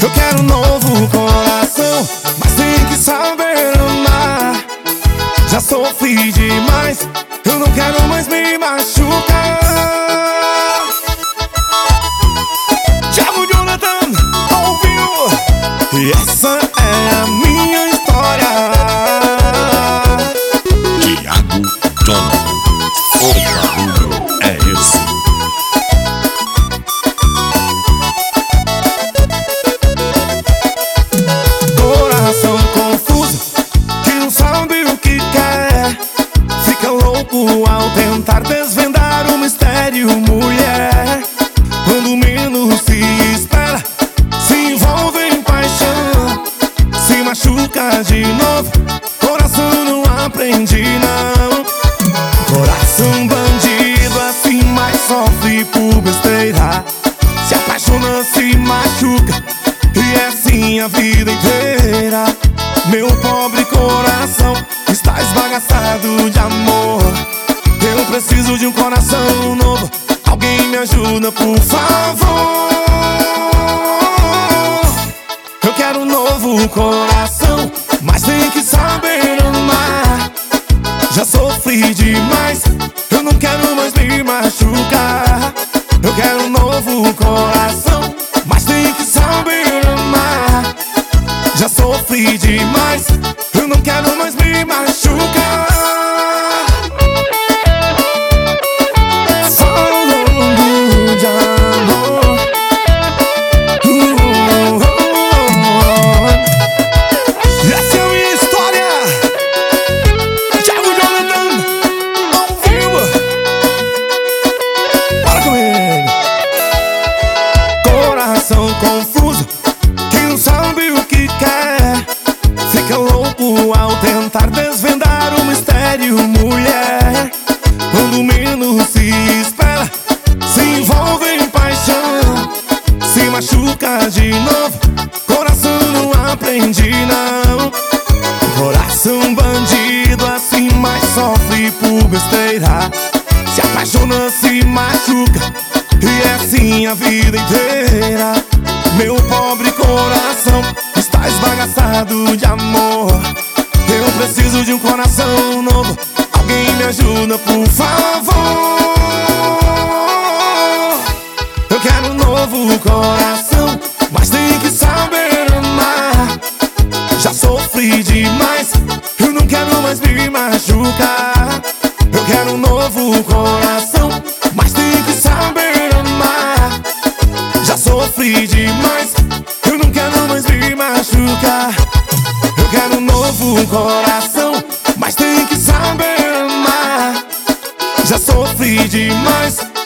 Eu quero um novo coração, mas tem que saber amar. Já sofri demais, eu não quero mais me machucar. Thiago Jonathan ouviu, e essa é a minha história. Thiago Jonathan, o barulho é esse. Coração confuso, que não sabe o que quer, fica louco ao tentar desvendar o mistério. Mulher, quando menos se espera, se envolve em paixão, se machuca de novo. Coração não aprende não. Coração bandido assim, mas sofre por besteira. Se apaixona, se machuca, e é assim a vida inteira. Meu pobre coração está esbagaçado de amor. Eu preciso de um coração novo. Alguém me ajuda, por favor. Eu quero um novo coração, mas tem que saber amar. Já sofri demais, eu não quero mais me machucar. Eu quero um novo coração, mas tem que saber amar. Já sofri demais, eu não quero mais me machucar. Falando de amor, essa é a minha história. Thiago Jonathan ao vivo. Bora com ele. Coração confuso, que não sabe o que quer, fica louco ao tentar desvendar o mistério. Mulher, quando menos se espera, se envolve em paixão, se machuca de novo. Coração não aprende não. Coração bandido assim, mas sofre por besteira. Se apaixona, se machuca, e é assim a vida inteira. Meu pobre coração está esbagaçado de amor. Eu preciso de um coração novo. Alguém me ajuda, por favor. Eu quero um novo coração, mas tem que saber amar. Já sofri demais, eu não quero mais me machucar. Eu quero um novo coração, mas tem que saber amar. Já sofri demais, eu não quero mais me machucar. Eu quero um novo coração, mas tem que saber amar. Já sofri demais,